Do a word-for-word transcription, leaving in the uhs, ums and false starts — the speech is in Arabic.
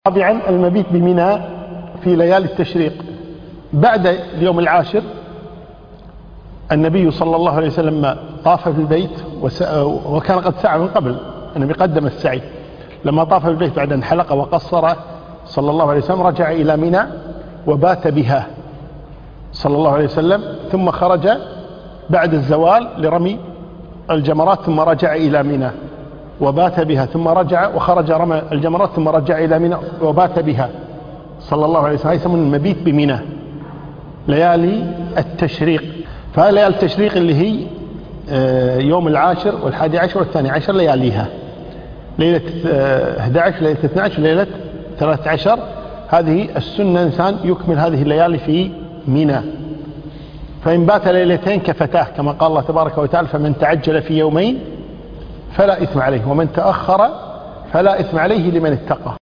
رابعا المبيت بمنى في ليالي التشريق بعد اليوم العاشر. النبي صلى الله عليه وسلم طاف في البيت وكان قد سعى من قبل. النبي قدم السعي لما طاف في البيت بعد أن حلق وقصر صلى الله عليه وسلم، رجع إلى منى وبات بها صلى الله عليه وسلم، ثم خرج بعد الزوال لرمي الجمرات، ثم رجع إلى منى وبات بها، ثم رجع وخرج رمى الجمرات، ثم رجع إلى منى وبات بها صلى الله عليه وسلم. يسمون المبيت بمنى ليالي التشريق. فليالي التشريق اللي هي يوم العاشر والحادي عشر والثاني عشر لياليها، ليلة أحد عشر، ليلة اثني عشر، ليلة ثلاثة عشر. هذه السنة إنسان يكمل هذه الليالي في منى. فإن بات ليلتين كفتاه كما قال الله تبارك وتعالى: فمن تعجل في يومين فلا إثم عليه، ومن تأخر فلا إثم عليه لمن اتقى.